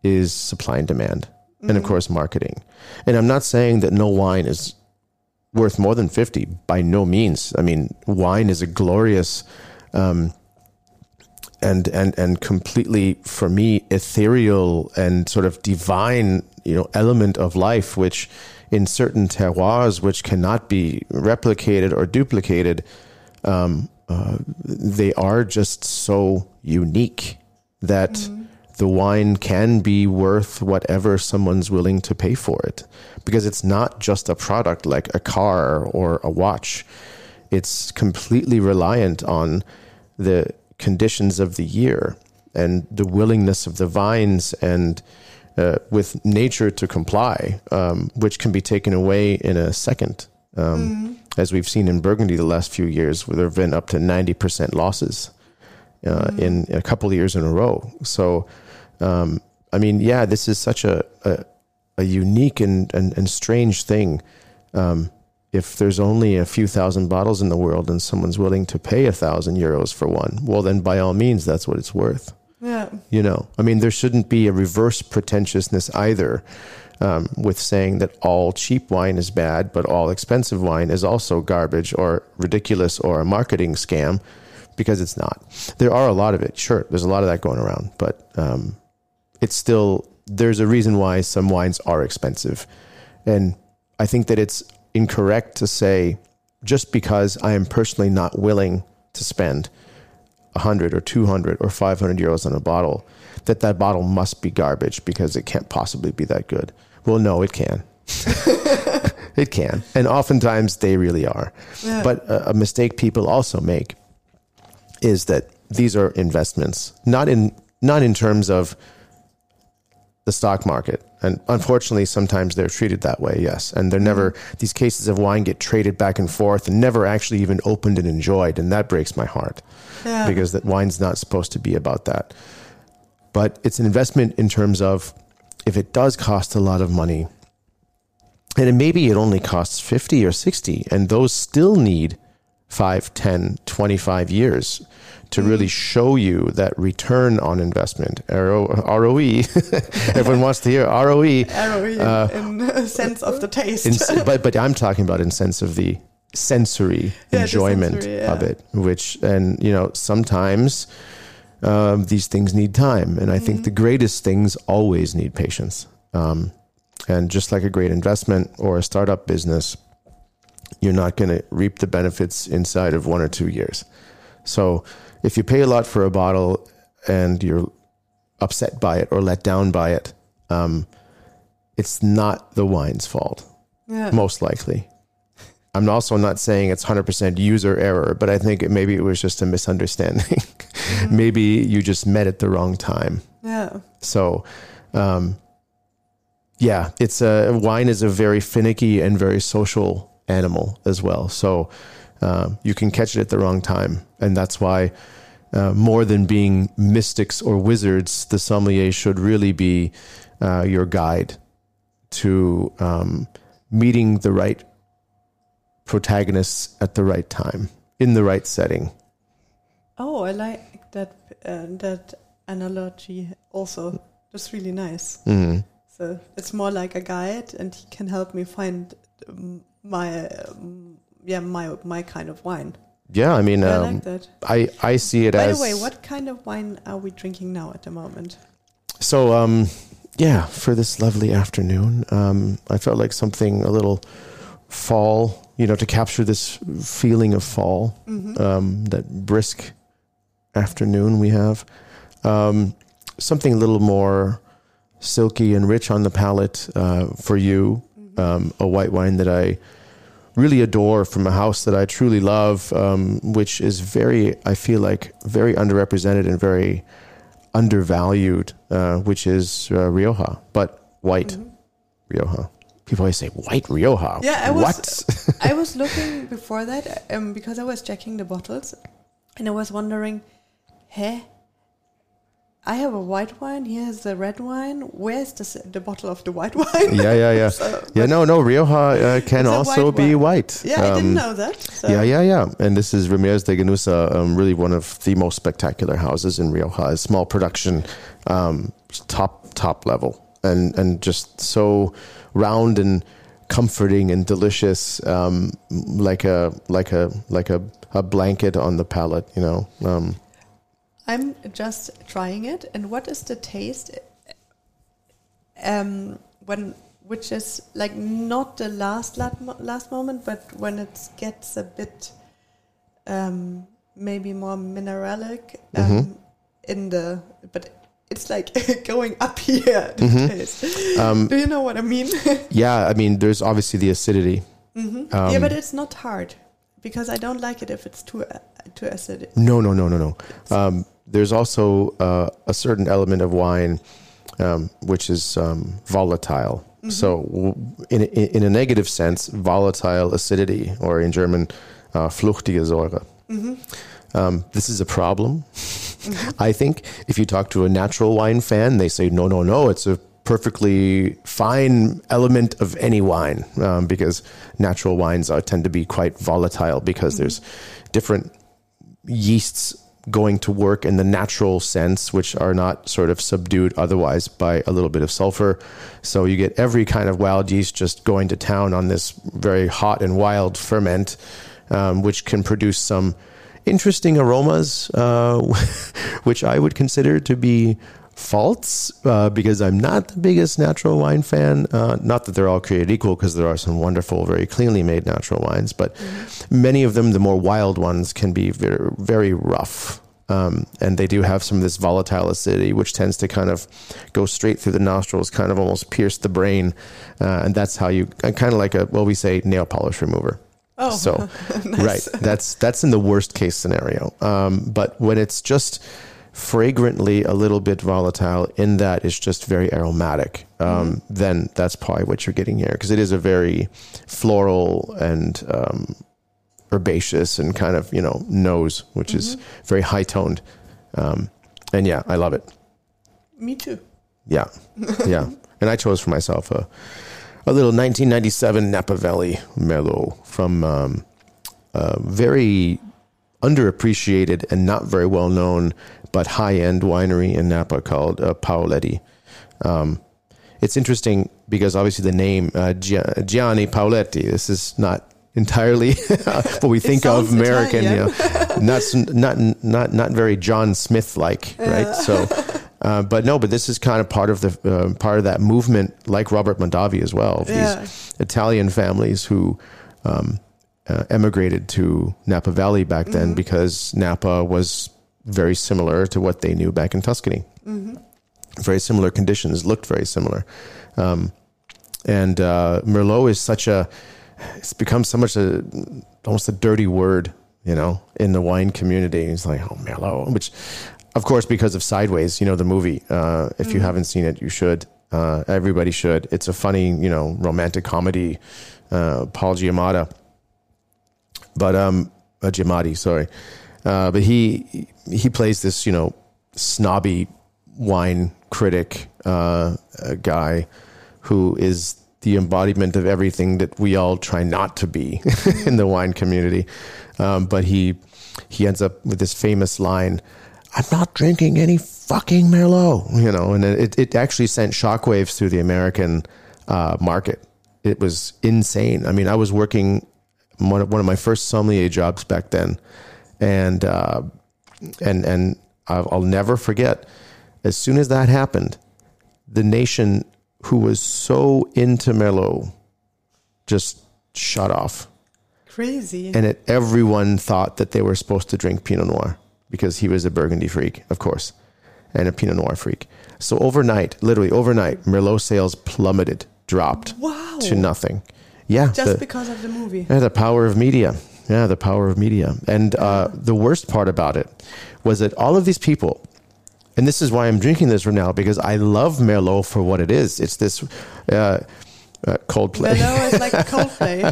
is supply and demand, mm-hmm. and of course marketing. And I'm not saying that no wine is worth more than fifty, by no means. I mean, wine is a glorious um, and and and completely, for me, ethereal and sort of divine, you know, element of life, which in certain terroirs, which cannot be replicated or duplicated, um, uh, they are just so unique that mm-hmm. the wine can be worth whatever someone's willing to pay for it. Because it's not just a product like a car or a watch. It's completely reliant on the conditions of the year and the willingness of the vines and uh, with nature to comply, um, which can be taken away in a second. Um, mm-hmm. As we've seen in Burgundy the last few years, where there have been up to ninety percent losses uh, mm-hmm. in a couple of years in a row. So, um, I mean, yeah, this is such a, a, a unique and, and, and strange thing. Um, if there's only a few thousand bottles in the world and someone's willing to pay a thousand euros for one, well, then by all means, that's what it's worth. Yeah. You know, I mean, there shouldn't be a reverse pretentiousness either, um, with saying that all cheap wine is bad, but all expensive wine is also garbage or ridiculous or a marketing scam, because it's not. There are a lot of it. Sure, there's a lot of that going around, but um, it's still, there's a reason why some wines are expensive. And I think that it's incorrect to say, just because I am personally not willing to spend one hundred or two hundred or five hundred euros on a bottle, that that bottle must be garbage because it can't possibly be that good. Well, no, it can. It can. And oftentimes they really are. Yeah. But a, a mistake people also make is that these are investments, not in not in terms of the stock market. And unfortunately, sometimes they're treated that way, yes. And they're never, these cases of wine get traded back and forth and never actually even opened and enjoyed. And that breaks my heart, yeah. because that wine's not supposed to be about that. But it's an investment in terms of, if it does cost a lot of money, and maybe it only costs fifty or sixty, and those still need five, ten, twenty-five years to really show you that return on investment, R O E. Everyone wants to hear R O E. R O E uh, in the sense of the taste. in, but but I'm talking about in sense of the sensory yeah, enjoyment the sensory, yeah. of it, which, and, you know, sometimes um, these things need time. And I mm-hmm. think the greatest things always need patience. Um, and just like a great investment or a startup business, you're not going to reap the benefits inside of one or two years. So if you pay a lot for a bottle and you're upset by it or let down by it, um, it's not the wine's fault, yeah. most likely. I'm also not saying it's one hundred percent user error, but I think it, maybe it was just a misunderstanding. Mm-hmm. Maybe you just met at the wrong time. Yeah. So, um, yeah, it's a wine is a very finicky and very social animal as well. So uh, you can catch it at the wrong time. And that's why uh, more than being mystics or wizards, the sommelier should really be uh, your guide to um, meeting the right protagonists at the right time, in the right setting. Oh, I like that uh, that analogy also. That's really nice. Mm-hmm. So it's more like a guide, and he can help me find um, my um, yeah my my kind of wine. Yeah, I mean, yeah, um, I like that. I, I see it By as... By the way, what kind of wine are we drinking now at the moment? So, um, yeah, for this lovely afternoon, um, I felt like something a little fall, you know, to capture this feeling of fall, mm-hmm. um, that brisk afternoon we have. Um, something a little more silky and rich on the palate uh, for you, mm-hmm. um, a white wine that I really adore from a house that I truly love, um, which is very, I feel like, very underrepresented and very undervalued, uh, which is uh, Rioja, but white mm-hmm. Rioja. People always say, white Rioja. Yeah, I was, what? I was looking before that um, because I was checking the bottles and I was wondering, hey, I have a white wine. He has the red wine. Where's the the bottle of the white wine? Yeah, yeah, yeah. so, yeah, no, no. Rioja uh, can also white be wine. white. Yeah, um, I didn't know that. So. Yeah, yeah, yeah. And this is Ramirez de Ganusa, um, really one of the most spectacular houses in Rioja. Small production, um, top top level, and and just so round and comforting and delicious, um, like a like a like a, a blanket on the palate. You know. Um, I'm just trying it, and what is the taste? Um, when which is like not the last last moment, but when it gets a bit um, maybe more mineralic um, mm-hmm. in the, but it's like going up here. The mm-hmm. taste. Um, Do you know what I mean? Yeah, I mean, there's obviously the acidity. Mm-hmm. Um, yeah, but it's not hard because I don't like it if it's too uh, too acidic. No, no, no, no, no. Um, there's also uh, a certain element of wine um, which is um, volatile. Mm-hmm. So, w- in, in in a negative sense, volatile acidity, or in German, uh, fluchtige Säure. Mm-hmm. Um, this is a problem. Mm-hmm. I think if you talk to a natural wine fan, they say, no, no, no, it's a perfectly fine element of any wine, um, because natural wines are, tend to be quite volatile because mm-hmm. there's different yeasts going to work in the natural sense, which are not sort of subdued otherwise by a little bit of sulfur. So you get every kind of wild yeast just going to town on this very hot and wild ferment, um, which can produce some interesting aromas, uh, which I would consider to be false, uh, because I'm not the biggest natural wine fan. Uh, not that they're all created equal, because there are some wonderful, very cleanly made natural wines, but mm-hmm. many of them, the more wild ones, can be very, very rough. Um, and they do have some of this volatile acidity, which tends to kind of go straight through the nostrils, kind of almost pierce the brain. Uh, and that's how you, kind of like a, well, we say nail polish remover. Oh, so, nice. Right. That's, that's in the worst case scenario. Um, but when it's just fragrantly a little bit volatile, in that it's just very aromatic, um, mm-hmm. then that's probably what you're getting here, because it is a very floral and um, herbaceous and kind of, you know, nose, which mm-hmm. is very high toned. Um, and yeah, I love it. Me too. Yeah. Yeah. And I chose for myself a, a little nineteen ninety-seven Napa Valley Merlot from um, a very underappreciated and not very well known, but high-end winery in Napa called uh, Paoletti. Um, it's interesting because obviously the name uh, Gia- Gianni Paoletti, this is not entirely what we think of American, you know, not, not, not, not very John Smith-like, right? Uh. So, uh, but no, but this is kind of part of the, uh, part of that movement, like Robert Mondavi as well, yeah. these Italian families who, um, uh, emigrated to Napa Valley back then mm-hmm. because Napa was very similar to what they knew back in Tuscany. Mm-hmm. Very similar conditions, looked very similar. Um, and uh, Merlot is such a, it's become so much a, almost a dirty word, you know, in the wine community. It's like, oh, Merlot, which, of course, because of Sideways, you know, the movie. Uh, if mm-hmm. you haven't seen it, you should. Uh, everybody should. It's a funny, you know, romantic comedy, uh, Paul Giamatti. But, um, uh, Giamatti, sorry. Uh, but he he plays this, you know, snobby wine critic uh, a guy who is the embodiment of everything that we all try not to be in the wine community. Um, but he he ends up with this famous line, "I'm not drinking any fucking Merlot," you know, and it, it actually sent shockwaves through the American uh, market. It was insane. I mean, I was working one of, one of my first sommelier jobs back then. And uh, and and I'll, I'll never forget, as soon as that happened, the nation who was so into Merlot just shut off. Crazy. And it, everyone thought that they were supposed to drink Pinot Noir because he was a Burgundy freak, of course, and a Pinot Noir freak. So overnight, literally overnight, Merlot sales plummeted, dropped wow. to nothing. Yeah, just the, because of the movie. Yeah, the power of media. Yeah, the power of media. And uh, the worst part about it was that all of these people, and this is why I'm drinking this right now, because I love Merlot for what it is. It's this uh, uh, Coldplay. Merlot is like Coldplay.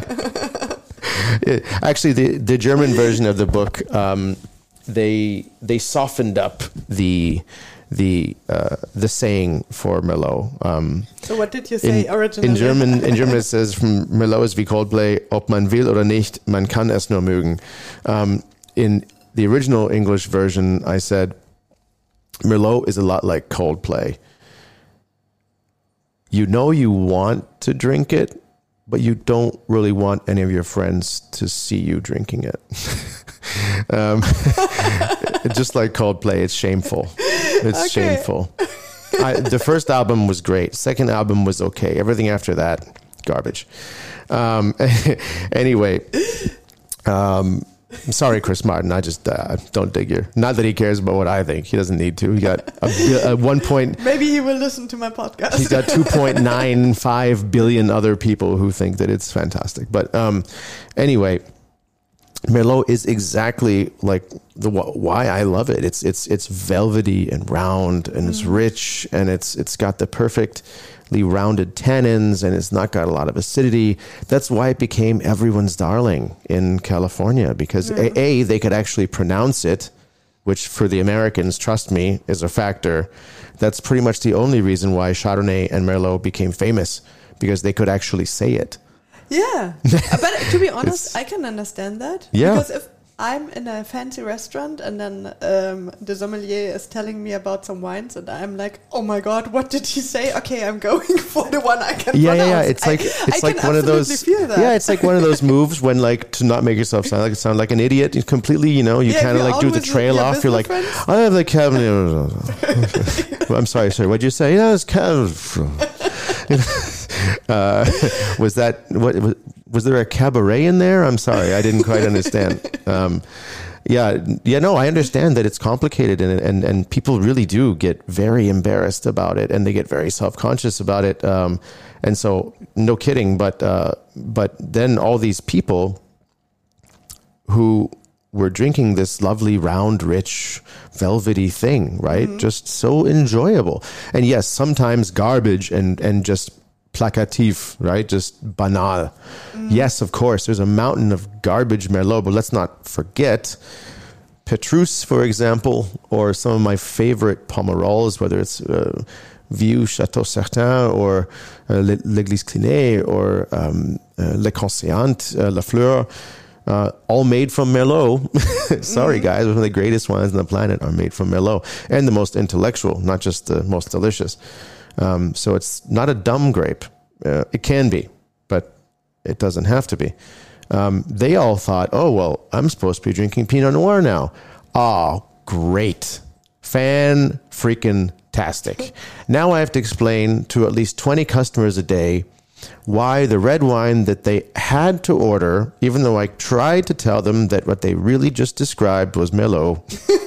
it, actually, the, the German version of the book, um, they they softened up the the uh, the saying for Merlot. Um, so what did you say in, originally? In German, in German it says from Merlot is wie Coldplay, ob man will oder nicht, man kann es nur mögen. Um, in the original English version, I said, Merlot is a lot like Coldplay. You know you want to drink it, but you don't really want any of your friends to see you drinking it. um, just like Coldplay, it's shameful. It's okay. Shameful. I, the first album was great. Second album was okay. Everything after that, garbage. Um, anyway, um, sorry, Chris Martin. I just uh, don't dig your. Not that he cares about what I think. He doesn't need to. He got a, a one point. Maybe he will listen to my podcast. He's got two point nine five billion other people who think that it's fantastic. But um, anyway, Merlot is exactly like the why I love it. It's it's it's velvety and round, and it's rich, and it's it's got the perfectly rounded tannins, and it's not got a lot of acidity. That's why it became everyone's darling in California, because yeah. a, a they could actually pronounce it, which for the Americans, trust me, is a factor. That's pretty much the only reason why Chardonnay and Merlot became famous, because they could actually say it. Yeah, but to be honest, I can understand that. Yeah. Because if I'm in a fancy restaurant and then um, the sommelier is telling me about some wines and I'm like, oh my God, what did he say? Okay, I'm going for the one I can yeah, pronounce. Yeah, yeah, it's like, I, it's I like one of those, feel that. yeah, it's like one of those moves when like, to not make yourself sound like, sound like an idiot, you completely, you know, you yeah, kind of like do the trail off. You're like, friends. I have the Cabernet. I'm sorry, sorry, what'd you say? Yeah, it's Cabernet. Uh, was that what was, was there a cabaret in there? I'm sorry, I didn't quite understand. Um, yeah, yeah, no, I understand that it's complicated, and and and people really do get very embarrassed about it, and they get very self-conscious about it. Um, and so, no kidding, but uh, but then all these people who were drinking this lovely, round, rich, velvety thing, right? Mm-hmm. Just so enjoyable. And yes, sometimes garbage and and just placatif, right? Just banal. Mm. Yes, of course, there's a mountain of garbage Merlot, but let's not forget Petrus, for example, or some of my favorite Pomerols, whether it's uh, Vieux Chateau Certain or uh, L'Église Clinée or um, uh, Le Conseillant, uh, La Fleur, uh, all made from Merlot. Sorry, mm. guys, one of the greatest wines on the planet are made from Merlot, and the most intellectual, not just the most delicious. Um, so it's not a dumb grape. Uh, it can be, but it doesn't have to be. Um, they all thought, oh, well, I'm supposed to be drinking Pinot Noir now. Oh, great. Fan-freaking-tastic. Now I have to explain to at least twenty customers a day why the red wine that they had to order, even though I tried to tell them that what they really just described was Merlot.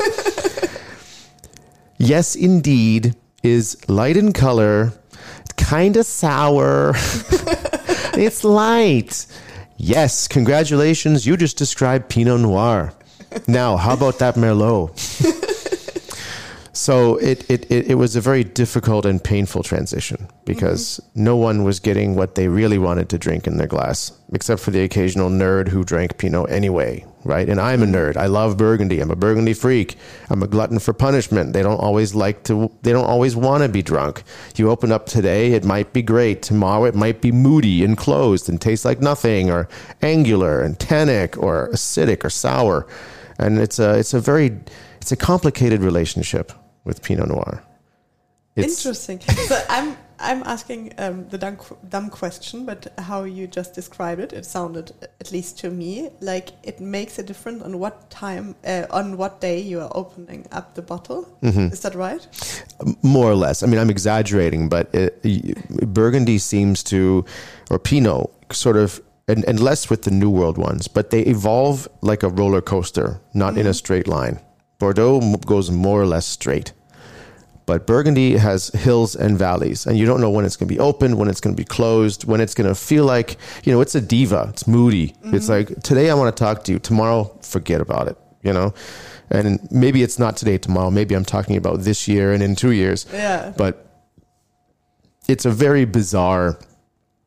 Yes, indeed, is light in color, kind of sour. It's light. Yes, congratulations. You just described Pinot Noir. Now, how about that Merlot? So it, it, it, it was a very difficult and painful transition because mm-hmm. no one was getting what they really wanted to drink in their glass, except for the occasional nerd who drank Pinot anyway, right? And I'm a nerd. I love Burgundy. I'm a Burgundy freak. I'm a glutton for punishment. They don't always like to, they don't always want to be drunk. You open up today, it might be great. Tomorrow it might be moody and closed and taste like nothing, or angular and tannic or acidic or sour. And it's a, it's a very, it's a complicated relationship with Pinot Noir. It's interesting. So I'm I'm asking um, the dumb, dumb question, but how you just described it, it sounded, at least to me, like it makes a difference on what time, uh, on what day you are opening up the bottle. Mm-hmm. Is that right? More or less. I mean, I'm exaggerating, but it, Burgundy seems to, or Pinot, sort of, and, and less with the New World ones, but they evolve like a roller coaster, not mm-hmm. in a straight line. Bordeaux goes more or less straight. But Burgundy has hills and valleys, and you don't know when it's going to be open, when it's going to be closed, when it's going to feel like, you know, it's a diva. It's moody. Mm-hmm. It's like, today I want to talk to you. Tomorrow, forget about it, you know? And maybe it's not today, tomorrow. Maybe I'm talking about this year and in two years. Yeah. But it's a very bizarre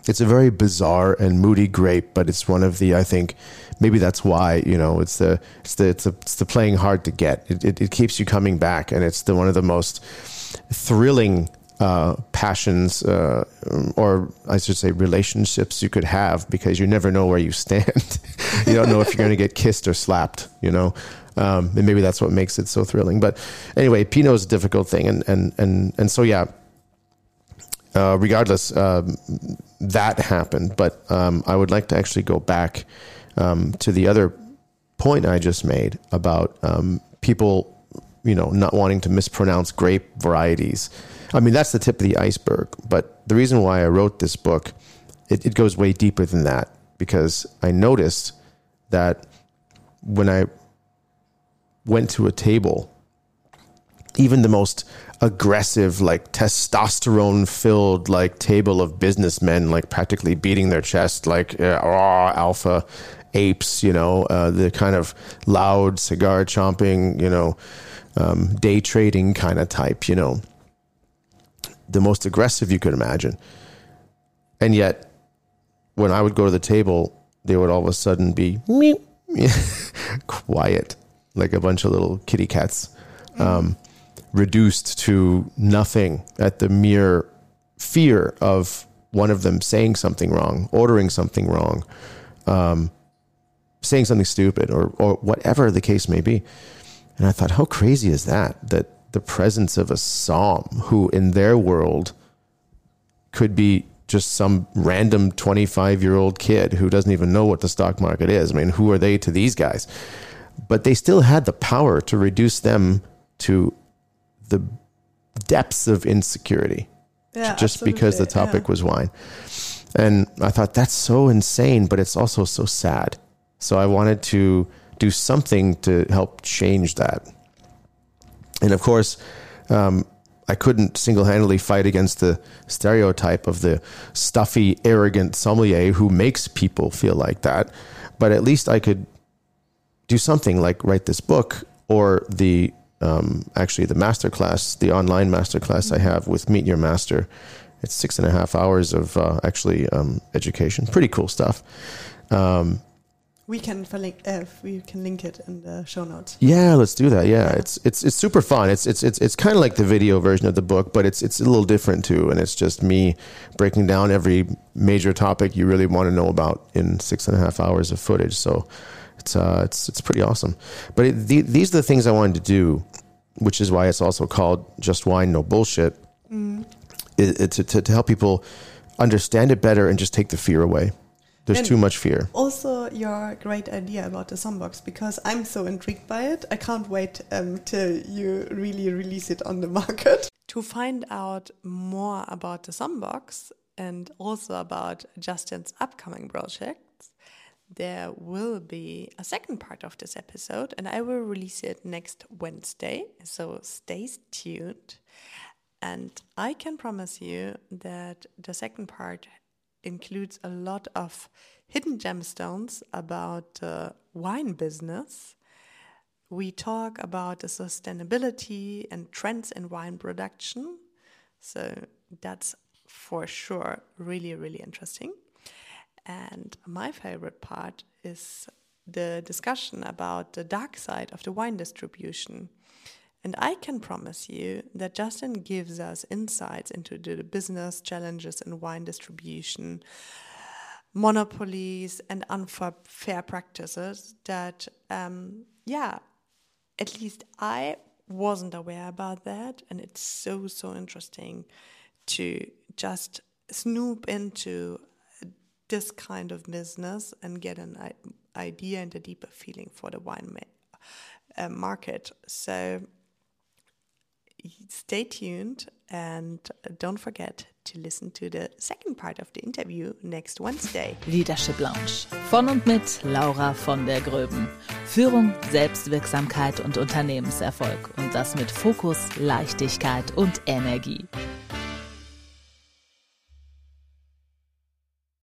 It's a very bizarre and moody grape, but it's one of the, I think, maybe that's why, you know, it's the it's the it's the, it's the playing hard to get. It, it it keeps you coming back, and it's the one of the most thrilling uh, passions, uh, or I should say relationships you could have, because you never know where you stand. You don't know if you're going to get kissed or slapped, you know. Um, and maybe that's what makes it so thrilling. But anyway, Pinot is a difficult thing, and and and and so yeah. Uh, regardless, um, that happened. But um, I would like to actually go back um, to the other point I just made about um, people, you know, not wanting to mispronounce grape varieties. I mean, that's the tip of the iceberg. But the reason why I wrote this book, it, it goes way deeper than that, because I noticed that when I went to a table, even the most aggressive, like testosterone filled, like table of businessmen, like practically beating their chest, like uh, raw alpha apes, you know, uh, the kind of loud cigar chomping, you know, um, day trading kind of type, you know, the most aggressive you could imagine. And yet when I would go to the table, they would all of a sudden be quiet, like a bunch of little kitty cats. Um, reduced to nothing at the mere fear of one of them saying something wrong, ordering something wrong, um, saying something stupid, or or whatever the case may be. And I thought, how crazy is that? That the presence of a Somm, who in their world could be just some random twenty-five-year-old kid who doesn't even know what the stock market is. I mean, who are they to these guys? But they still had the power to reduce them to the depths of insecurity, yeah, just absolutely. because the topic yeah. was wine. And I thought, that's so insane, but it's also so sad. So I wanted to do something to help change that. And of course, um, I couldn't single-handedly fight against the stereotype of the stuffy, arrogant sommelier who makes people feel like that. But at least I could do something like write this book, or the um, actually the masterclass, the online masterclass mm-hmm. I have with Meet Your Master. It's six and a half hours of uh, actually um, education. Pretty cool stuff. Um, we can link, uh, we can link it in the show notes. Yeah, let's do that. Yeah, yeah. it's it's it's super fun. It's it's it's it's kind of like the video version of the book, but it's it's a little different too. And it's just me breaking down every major topic you really want to know about in six and a half hours of footage. So. It's uh, it's it's pretty awesome, but it, the, these are the things I wanted to do, which is why it's also called Just Wine, No Bullshit. Mm. It, it, to, to help people understand it better and just take the fear away. There's and too much fear. Also, your great idea about the Sommbox, because I'm so intrigued by it. I can't wait um, till you really release it on the market. To find out more about the Sommbox and also about Justin's upcoming project, there will be a second part of this episode, and I will release it next Wednesday, so stay tuned. And I can promise you that the second part includes a lot of hidden gemstones about the wine business. We talk about the sustainability and trends in wine production, so that's for sure really, really interesting. And my favorite part is the discussion about the dark side of the wine distribution. And I can promise you that Justin gives us insights into the business challenges in wine distribution, monopolies, and unfair practices that, um, yeah, at least I wasn't aware about that. And it's so, so interesting to just snoop into this kind of business and get an idea and a deeper feeling for the wine ma- uh, market. So stay tuned and don't forget to listen to the second part of the interview next Wednesday. Leadership Lounge von und mit Laura von der Gröben. Führung, Selbstwirksamkeit und Unternehmenserfolg, und das mit Fokus, Leichtigkeit und Energie.